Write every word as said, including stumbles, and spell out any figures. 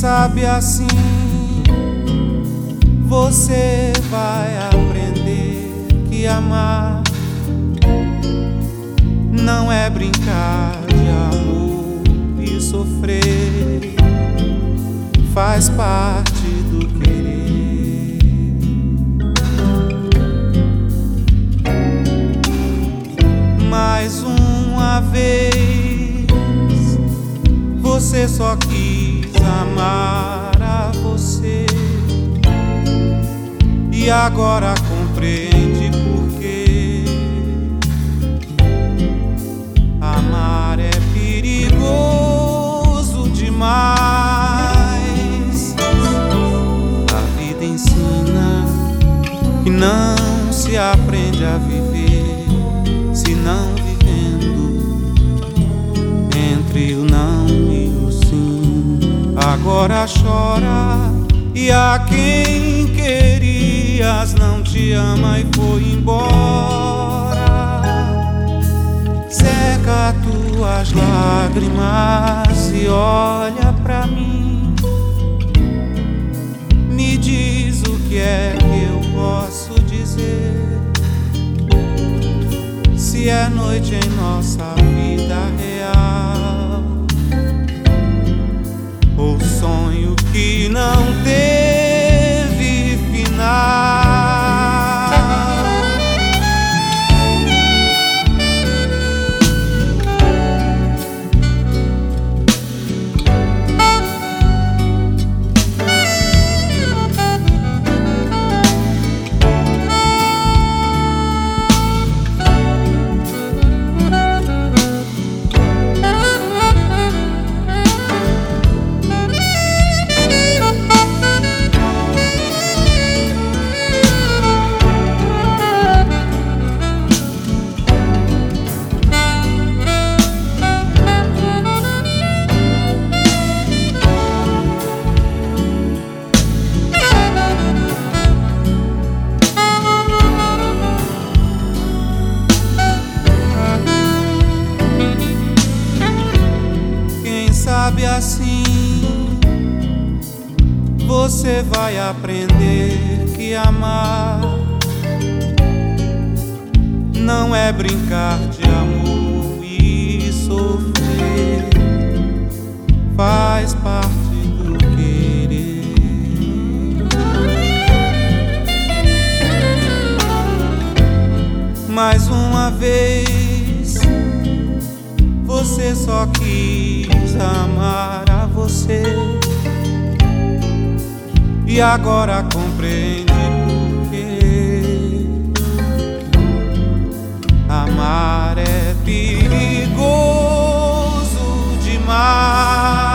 sabe assim você vai aprender que amar não é brincar de amor, e sofrer faz parte do querer. Mais uma vez você só quis amar a você, e agora compreende porque amar é perigoso demais. A vida ensina que não se aprende a viver se não vivendo entre o não e o sim. Agora chora e a quem querias não te ama e foi embora. Seca tuas lágrimas e olha pra mim. Me diz o que é que eu posso dizer. Se é noite em nossa vida real, ou sonho que não teve final. Sabe assim você vai aprender que amar não é brincar de amor, e sofrer faz parte do querer. Mais uma vez você só quis amar a você, e agora compreende porque amar é perigoso demais.